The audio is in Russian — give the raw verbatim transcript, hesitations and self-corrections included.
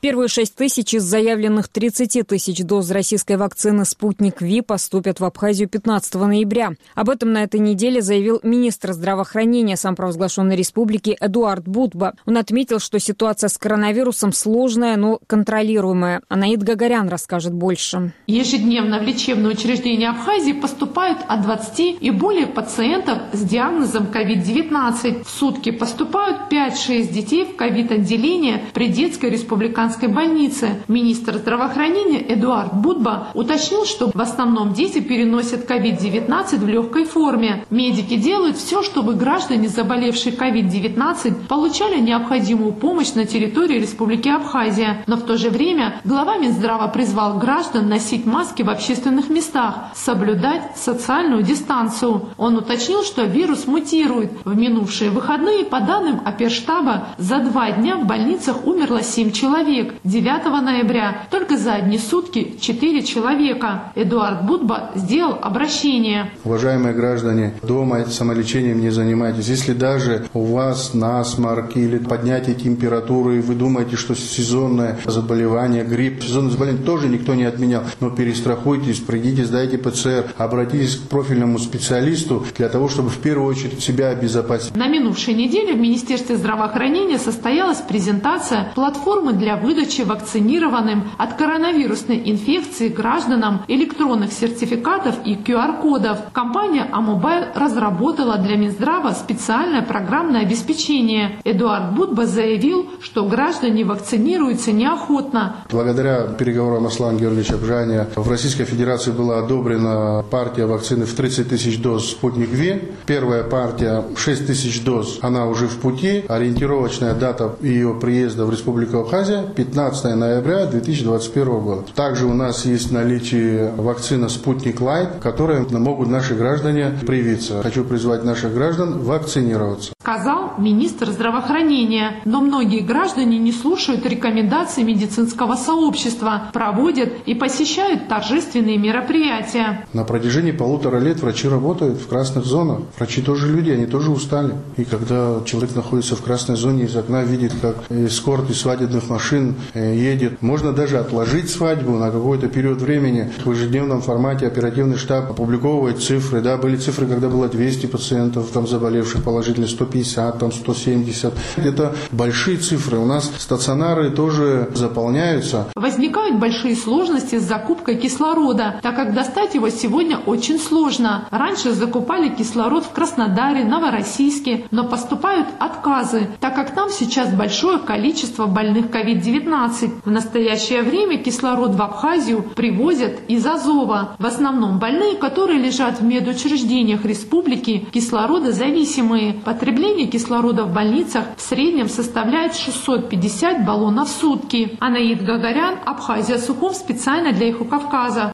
Первые шесть тысяч из заявленных тридцати тысяч доз российской вакцины «Спутник Ви» поступят в Абхазию пятнадцатого ноября. Об этом на этой неделе заявил министр здравоохранения самопровозглашенной республики Эдуард Будба. Он отметил, что ситуация с коронавирусом сложная, но контролируемая. Анаид Гагарян расскажет больше. Ежедневно в лечебные учреждения Абхазии поступают от двадцати и более пациентов с диагнозом ковид девятнадцать. В сутки поступают пять-шесть детей в ковид-отделение при детской республиканской больнице. Министр здравоохранения Эдуард Будба уточнил, что в основном дети переносят ковид девятнадцать в легкой форме. Медики делают все, чтобы граждане, заболевшие ковид девятнадцать, получали необходимую помощь на территории Республики Абхазия. Но в то же время глава Минздрава призвал граждан носить маски в общественных местах, соблюдать социальную дистанцию. Он уточнил, что вирус мутирует. В минувшие выходные, по данным Оперштаба, за два дня в больницах умерло семь человек. девятого ноября только за одни сутки четыре человека. Эдуард Будба сделал обращение. Уважаемые граждане, дома самолечением не занимайтесь. Если даже у вас насморк или поднятие температуры, вы думаете, что сезонное заболевание, грипп, сезонное заболевание тоже никто не отменял. Но перестрахуйтесь, придите, сдайте ПЦР, обратитесь к профильному специалисту для того, чтобы в первую очередь себя обезопасить. На минувшей неделе в Министерстве здравоохранения состоялась презентация платформы для выдачи вакцинированным от коронавирусной инфекции гражданам электронных сертификатов и ку ар кодов. Компания Амобайл разработала для Минздрава специальное программное обеспечение. Эдуард Будба заявил, что граждане вакцинируются неохотно. Благодаря переговорам Аслана Георгиевича Бжания в Российской Федерации была одобрена партия вакцины в тридцать тысяч доз «Спутник Ви». Первая партия шесть тысяч доз, она уже в пути. Ориентировочная дата ее приезда в Республику Абхазия пятнадцатого ноября две тысячи двадцать первого года. Также у нас есть в наличии вакцина «Спутник Лайт», которой могут наши граждане привиться. Хочу призвать наших граждан вакцинироваться. Сказал министр здравоохранения. Но многие граждане не слушают рекомендаций медицинского сообщества, проводят и посещают торжественные мероприятия. На протяжении полутора лет врачи работают в красных зонах. Врачи тоже люди, они тоже устали. И когда человек находится в красной зоне, из окна видит, как эскорт из свадебных машин едет. Можно даже отложить свадьбу на какой-то период времени. В ежедневном формате оперативный штаб опубликовывает цифры. Да, были цифры, когда было двести пациентов там заболевших положительно, сто пятьдесят, там сто семьдесят. Это большие цифры. У нас стационары тоже заполняются. Возникают большие сложности с закупкой кислорода, так как достать его сегодня очень сложно. Раньше закупали кислород в Краснодаре, Новороссийске, но поступают отказы, так как там сейчас большое количество больных ковид девятнадцать. В настоящее время кислород в Абхазию привозят из Азова. В основном больные, которые лежат в медучреждениях республики, кислородозависимые. Потребление кислорода в больницах в среднем составляет шестьсот пятьдесят баллонов в сутки. Анаид Гагарян, Абхазия, Сухум, специально для Эхо Кавказа.